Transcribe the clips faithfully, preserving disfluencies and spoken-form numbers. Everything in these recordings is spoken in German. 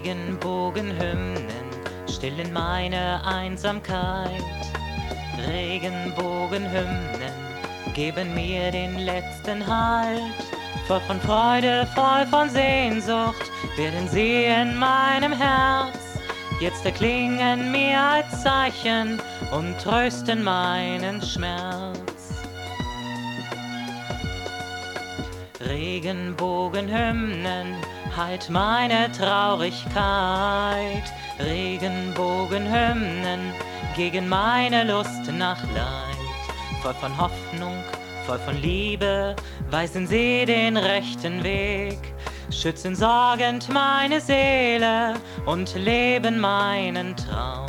Regenbogenhymnen stillen meine Einsamkeit. Regenbogenhymnen geben mir den letzten Halt. Voll von Freude, voll von Sehnsucht werden sie in meinem Herz. Jetzt erklingen mir als Zeichen und trösten meinen Schmerz. Regenbogenhymnen heilt meine Traurigkeit. Regenbogenhymnen gegen meine Lust nach Leid. Voll von Hoffnung, voll von Liebe weisen sie den rechten Weg, schützen sorgend meine Seele und leben meinen Traum.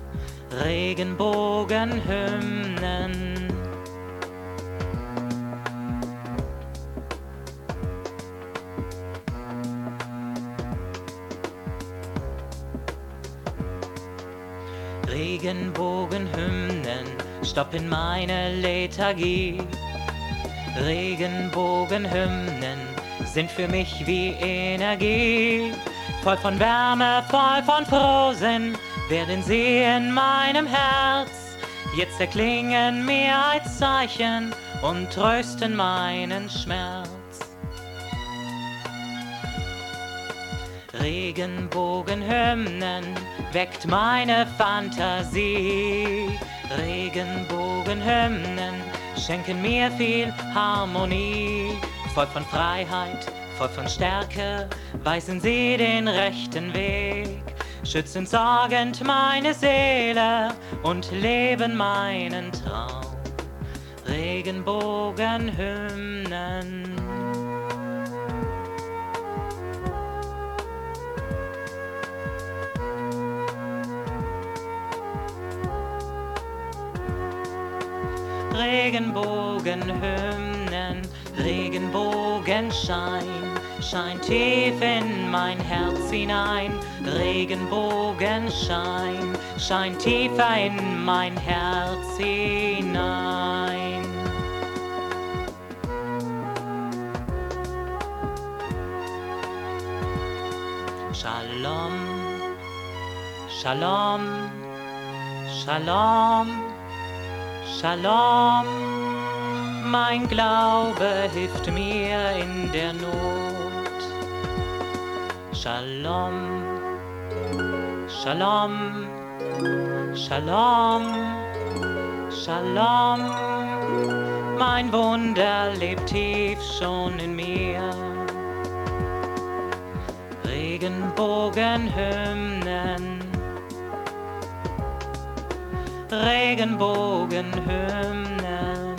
Regenbogenhymnen. Regenbogenhymnen stoppen meine Lethargie. Regenbogenhymnen sind für mich wie Energie. Voll von Wärme, voll von Frohsinn werden sie in meinem Herz. Jetzt erklingen mir als Zeichen und trösten meinen Schmerz. Regenbogenhymnen weckt meine Fantasie. Regenbogenhymnen schenken mir viel Harmonie. Voll von Freiheit, voll von Stärke weisen sie den rechten Weg, schützen sorgend meine Seele und leben meinen Traum. Regenbogenhymnen. Regenbogenhymnen, Regenbogenschein scheint tief in mein Herz hinein. Regenbogenschein scheint tiefer in mein Herz hinein. Shalom, Shalom, Shalom. Shalom, mein Glaube hilft mir in der Not. Shalom, Shalom, Shalom, Shalom, mein Wunder lebt tief schon in mir. Regenbogenhymnen. Regenbogenhymnen.